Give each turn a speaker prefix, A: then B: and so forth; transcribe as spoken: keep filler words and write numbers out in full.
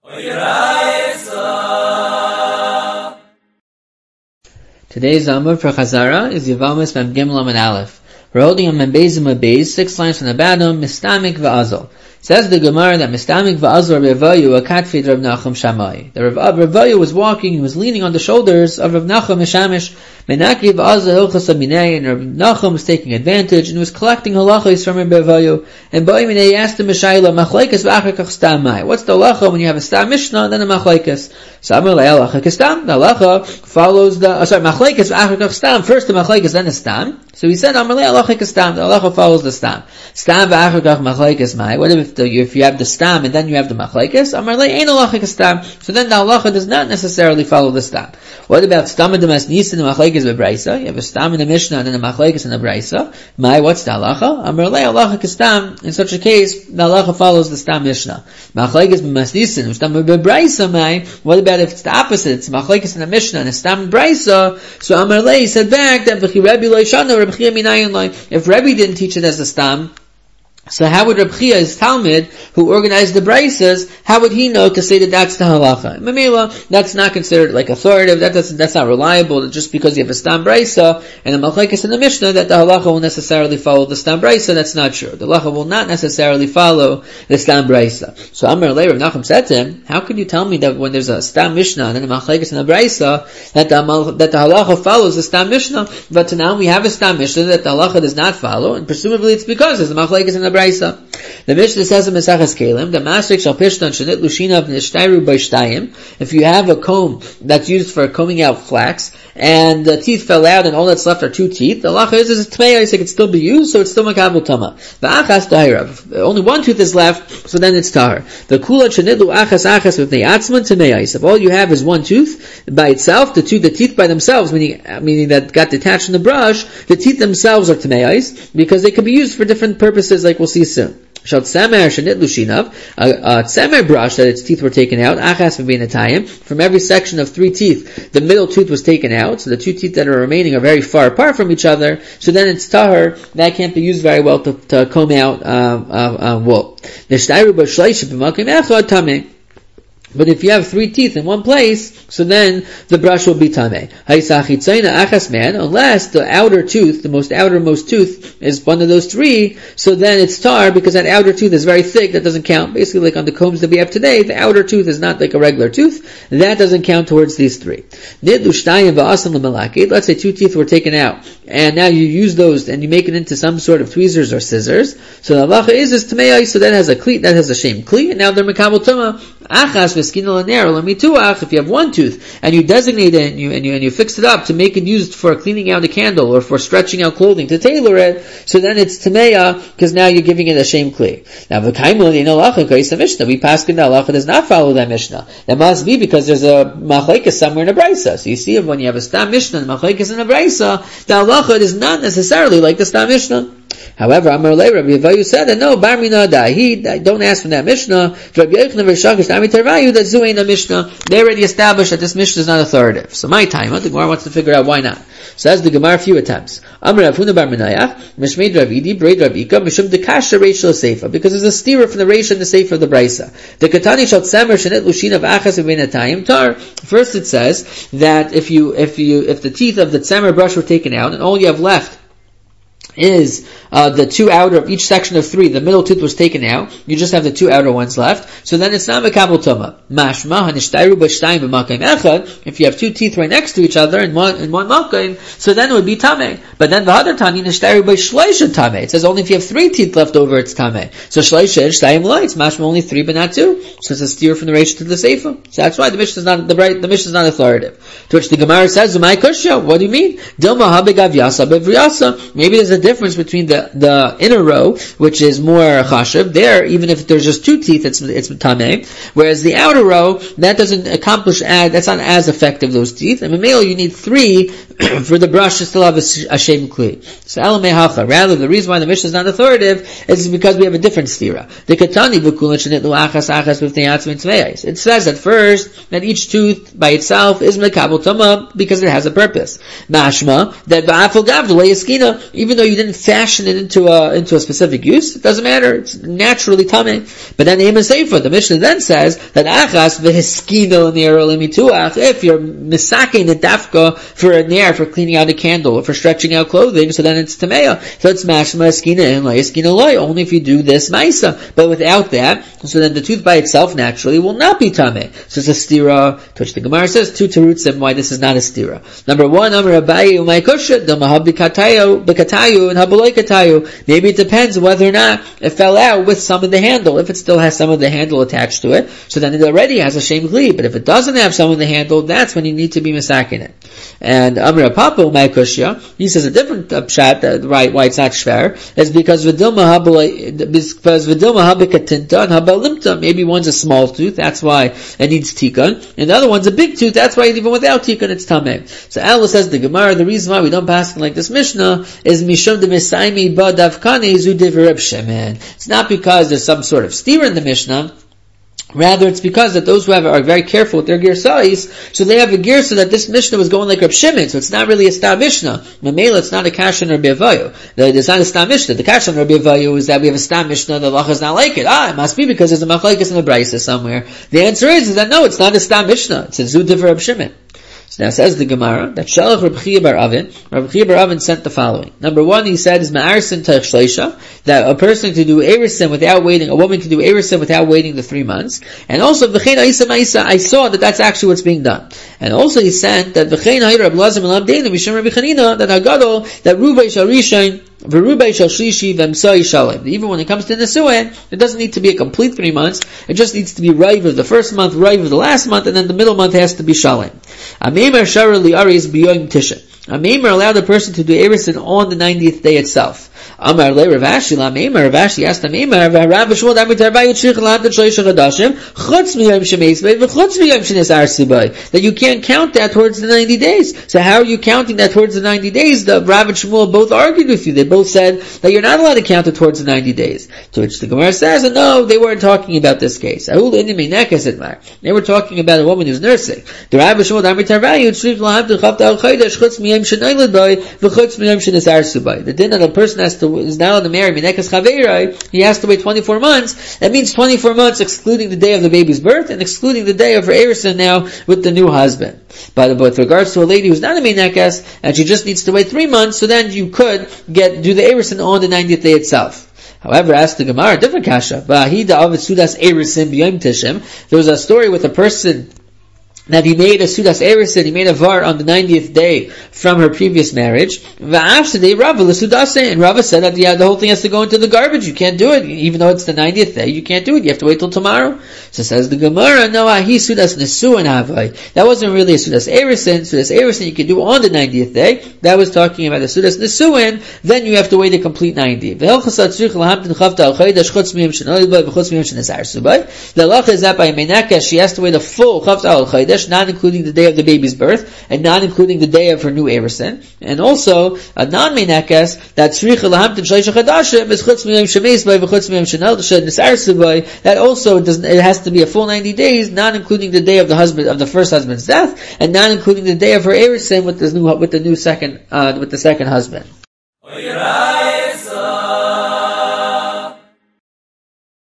A: Today's Amud for Chazara is Yevamis Mem Gimel Amud Aleph. We're holding on Mem Beis Amud Beis, six lines from the bottom, Mistamik V'Azol. Says the Gemara that Mistamik V'Azol Rav Avayu a katfid Rav Nachum Shammai. The Rav Avayu was walking, he was leaning on the shoulders of Rav Nachum Mishamish. Menaki V'Azol Hilchas Aminei, and Rav Nachum was taking advantage and was collecting halachos from Rav Avayu. And Ba'imine he asked him Mishayla Machlekes V'Achakach Stam Mai. What's the halacha when you have a Stam Mishnah and then a Machlekes? Samar Le'al Achakach Stam. The halacha follows the uh, sorry Machlekes V'Achakach Stam. First the Machlekes, then the Stam. So he said Amar Le'al Achakach Stam. The halacha follows the Stam. Stam V'Achakach Machlekes Mai. What if the, if you have the Stam and then you have the Machlekes? Amar Le Ein Achakach Stam. So then the halacha does not necessarily follow the Stam. What about Stam and the Masnis and the Machlekes V'Braisa? You have a Stam in the Mishnah and then a Machlekes in the Braisa. Mai, what's the halacha? Amar Le'al Achakach Stam. In such a case, the halacha follows the Stam Mishnah. Machlekes V'Masnis and Stam V'Braisa Mai. What about if it's the opposite? It's Machlekes in the Mishnah and a Stam Braisa. So Amar Le said back that V'chi Rebbe Lo Yishana Reb Chia Minayin Lo. If Rebbe didn't teach it as a Stam, so how would Reb Chia, his Talmud, who organized the Braisas, how would he know to say that that's the halacha? Mamela, that's not considered like authoritative, that doesn't, that's not reliable, just because you have a Stam Braisa, and a Machlekes in the Mishnah, that the halacha will necessarily follow the Stam Braisa, that's not true. The halacha will not necessarily follow the Stam Braisa. So Amar Lei, Rav Nachum said to him, how could you tell me that when there's a Stam Mishnah, and then a Machlekes in the Braisa, that the, that the halacha follows the Stam Mishnah, but now we have a Stam Mishnah that the halacha does not follow, and presumably it's because there's a Machlekes in the Braisa. The Mishnah says in Mesachas Kelim, the Masrik shall pishtan shenit lushinav nishtayru b'shtayim. If you have a comb that's used for combing out flax, and the teeth fell out, and all that's left are two teeth, the halacha is is tmei, it can still be used, so it's still makabel tama. V'achas tahira. Only one tooth is left, so then it's tahir. The kula shenit lu achas achas with ne'atzman tmei. If all you have is one tooth by itself, the two the teeth by themselves, meaning meaning that got detached from the brush, the teeth themselves are tmei, because they can be used for different purposes, like we'll see soon. Shal tzamer shenit lushinav, a tzamer brush that its teeth were taken out, achas v'beinatayim, from every section of three teeth, the middle tooth was taken out, so the two teeth that are remaining are very far apart from each other, so then it's tahir, that can't be used very well to, to comb out uh, uh, uh, wool. Nishtayru b'shleish b'makim echad tameh. But if you have three teeth in one place, so then the brush will be tameh. Unless the outer tooth, the most outermost tooth, is one of those three, so then it's tar, because that outer tooth is very thick, that doesn't count. Basically, like on the combs that we have today, the outer tooth is not like a regular tooth, that doesn't count towards these three. Let's say two teeth were taken out, and now you use those, and you make it into some sort of tweezers or scissors, so the halacha is, is tameh, so that has a cleat, that has a shame cleat, and now they're mekabel tuma. Achas if you have one tooth and you designate it and you, and you and you fix it up to make it used for cleaning out a candle or for stretching out clothing to tailor it, so then it's tameya because now you're giving it a shame kli. Now the kaimul in halacha kaisa mishnah, we pass in the halacha does not follow that mishnah. That must be because there's a machlekes somewhere in a brisa. So you see, when you have a stam mishnah and machlekes in a brisa, the halacha is not necessarily like the stam mishnah. However, Amar Lei Rabbi Avayu said that no, Bar Mina Dahi, don't ask from that Mishnah. Rabbi Yochanan V'Shakish Ami Tervayu, that Zu ain't a Mishnah. They already established that this Mishnah is not authoritative. So my time, the Gemara wants to figure out why not. So as the Gemara a few attempts. Amar Rav Huna Bar Minayach, Mishmeid Rav Idi, Braid Rav Ika, Mishum Dekasha Reish Lo Seifa, because there's a steerer from the Reish and the Seifa of the Brisa. The Katani Shal Tzamer Shenet Lushin of Achas V'Beinatayim Tar. First it says that if you, if you, if the teeth of the Tzamer brush were taken out and all you have left is uh, the two outer of each section of three, the middle tooth was taken out, you just have the two outer ones left, so then it's not mekabel tuma. Mashma hanishtayru b'shtayim b'makayim echad, if you have two teeth right next to each other in one in one makayim, so then it would be tameh. But then the other tani nishtayru b'shleisha tameh. It says only if you have three teeth left over, it's tameh. So shleisha and shtayim lights, mashma only three but not two. So it's a steer from the reish to the seifa. So that's why the Mishnah is not the right. The Mishnah is not authoritative. To which the Gemara says, "Umay kushya." What do you mean? Dilma habegav yasa bevriyasa. Maybe there's a difference between the the inner row, which is more chashav. There, even if there's just two teeth, it's it's tameh. Whereas the outer row, that doesn't accomplish as that's not as effective. Those teeth, and in male, you need three for the brush to still have a, a shem kli. So alamei hacha. Rather, the reason why the Mishnah is not authoritative is because we have a different stira. The katani v'kulan shenit lu achas achas with neyatzmin tmeyos. It says at first that each tooth by itself is mekabel tama because it has a purpose. Mashma that ba'afal gav the yaskina, even though you didn't fashion it into a, into a specific use, it doesn't matter. It's naturally tameh. But then Ema Sefer, the Mishnah then says that achas v'hiskino nero limituach, if you're misaking the dafka for a nair, for cleaning out a candle, or for stretching out clothing, so then it's tameya. So it's mashma eskina and la eskina loy, only if you do this maisa. But without that, so then the tooth by itself naturally will not be tameh. So it's a stira, to which the Gemara says two terutzim why this is not a stira. Number one, Amar Abaye umay kusha, damaha b'katayu, b'katayu, and habaloi katayu. Maybe it depends whether or not it fell out with some of the handle. If it still has some of the handle attached to it, so then it already has a shem gli. But if it doesn't have some of the handle, that's when you need to be misaking it. And Amar Papa umay kusha, he says a different uh, pshat, uh, right, why it's not shver, is because v'dilma habaloi, because v'dilma habikatinta and habalimta, maybe one's a small tooth, that's why it needs tikkun, and the other one's a big tooth, that's why even without tikkun it's tameh. So Allah says the Gemara, the reason why we don't pass like this Mishnah is mishum de misaimi ba davkani zu divrib shemen. It's not because there's some sort of steer in the Mishnah. Rather, it's because that those who have are very careful with their girsais, so they have a gear so that this Mishnah was going like Reb Shimon, so it's not really a stam Mishnah. Mamela, it's not a kashan or Bevayu. It's not a stam Mishnah. The kashan or Bevayu is that we have a stam Mishnah, the lacha is not like it. Ah, it must be because there's a machlekes in the brayso somewhere. The answer is, is that no, it's not a stam Mishnah. It's a zudiv for Reb Shimon. So now says the Gemara that Shalach Reb Chiya bar Avin, Reb Chiya bar Avin sent the following. Number one, he said is ma'arsin teich shleisha, that a person can do erisin without waiting, a woman can do erisin without waiting the three months. And also v'chein ha'isa ma'isa, I saw that that's actually what's being done. And also he sent that v'chein ha'ira Reb Lazar Melam Deinu Mishum Rabbi Chanina, that Hagadol, that Ruvei shal Rishain, V'rubei shal Shlishi v'emsai shalem. Even when it comes to Nesuin, it doesn't need to be a complete three months. It just needs to be rive of the first month, rive of the last month, and then the middle month has to be shalem. Ameimer shara li'ari is b'yoyim tisha. Ameimer allowed a person to do erisin on the ninetieth day itself. Amar le Rav Ashi la Ameimer. Rav Ashi asked Ameimer, Rav Shmuel Amar Tarvayit Shich Lahat Shloisha Chadashim Chutz Miyom Shemeis Bei V'Chutz Miyom Shenes Arsi Bei. That you can't count that towards the ninety days. So how are you counting that towards the ninety days? The Rav and Shmuel both argued with you. They both said that you're not allowed to count it towards the ninety days. To which the Gemara says, no, they weren't talking about this case. They were talking about a woman who's nursing. The Rav and Shmuel Amar Tarvayit Shich Lahat Chutz Miyom Sheneilad Bei V'Chutz Miyom Shenes Arsi Bei. The din that a person has to is now on the married Minekas Chaveirai, he has to wait twenty-four months. That means twenty-four months excluding the day of the baby's birth and excluding the day of her erison now with the new husband. But with regards to a lady who's not a Minekas and she just needs to wait three months, so then you could get do the erison on the ninetieth day itself. However, asked the Gemara, different kasha. There was a story with a person that he made a sudas erisin, he made a var on the ninetieth day from her previous marriage. And Rava said that yeah, the whole thing has to go into the garbage. You can't do it, even though it's the ninetieth day. You can't do it. You have to wait till tomorrow. So says the Gemara, no, he sudas nesuin havai. That wasn't really a sudas erisin. Sudas erisin you can do on the ninetieth day. That was talking about the sudas nesuin. Then you have to wait a complete ninety. The halacha is that by menaka she has to wait a full chavta al chaydesh, not including the day of the baby's birth, and not including the day of her new erison. And also, a non-menakas, that tzricha lahamtin shleisha chadashim is chutz miyom shemeis by v'chutz miyom shenel nisarsu by, that also doesn't, it has to be a full ninety days, not including the day of the husband, of the first husband's death, and not including the day of her erison with the new, with the new second, uh, with the second husband.